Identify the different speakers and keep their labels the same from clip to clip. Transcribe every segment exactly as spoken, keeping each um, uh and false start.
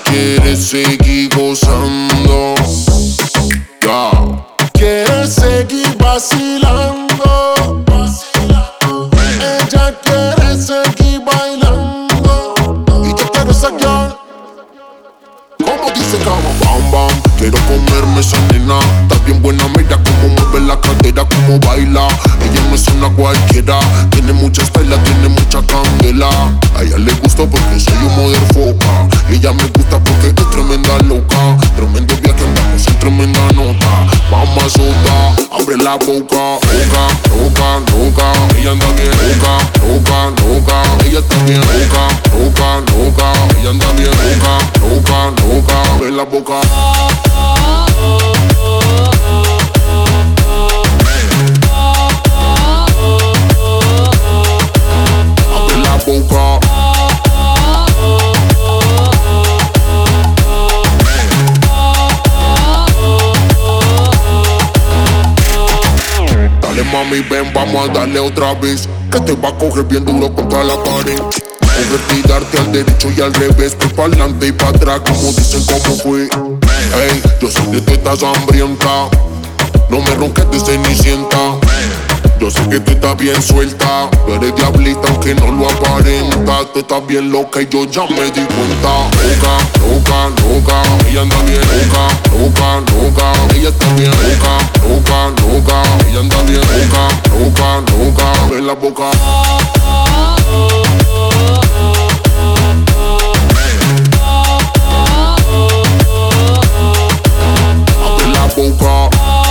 Speaker 1: quiere seguir gozando. Ya. Quiere seguir vacilando. Ella quiere seguir bailando. Y yo quiero esa girl. Como dice cama, bam bam. Quiero comerme esa nena. Está bien buena, mira cómo mueve la cadera, cómo baila. Ella no es una cualquiera. Tiene mucha estela, tiene mucha candela. A ella le gusta porque soy un modern foca. Y ella me gusta porque es tremenda loca. Tremendo viaje, andamos en tremenda nota. Mamazota, abre la boca. Loca, loca, loca. Ella anda bien loca, loca, loca. Ella está bien loca, loca, loca. Ella anda bien loca, loca, loca. Abre la boca. Abre la boca. Dale mami, ven, vamos a darle otra vez. Que te va a coger bien duro contra la pared. Coger y darte al derecho y al revés. Pues para adelante y para atrás, como dicen cómo fue. Ey, yo sé que tú estás hambrienta. No me ronques de cenicienta. Yo sé que tú estás bien suelta. Tú eres diablita aunque no lo aparenta. Tú estás bien loca y yo ya me di cuenta. Loca, loca, loca. Ella anda bien loca, loca, loca. Ella está bien loca, loca, loca. Ella anda bien loca, loca, loca. Abre la boca. Abre la boca.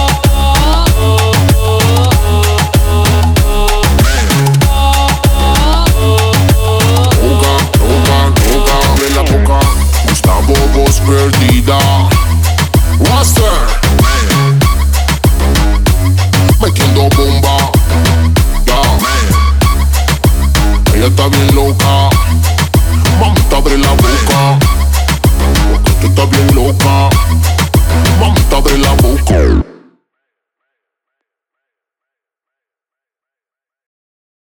Speaker 1: Gustavo, voz perdida. Roster metiendo bomba. Ya. Ella está bien loca. Mamita, abre la boca. Porque tú estás bien loca. Mamita, abre la boca.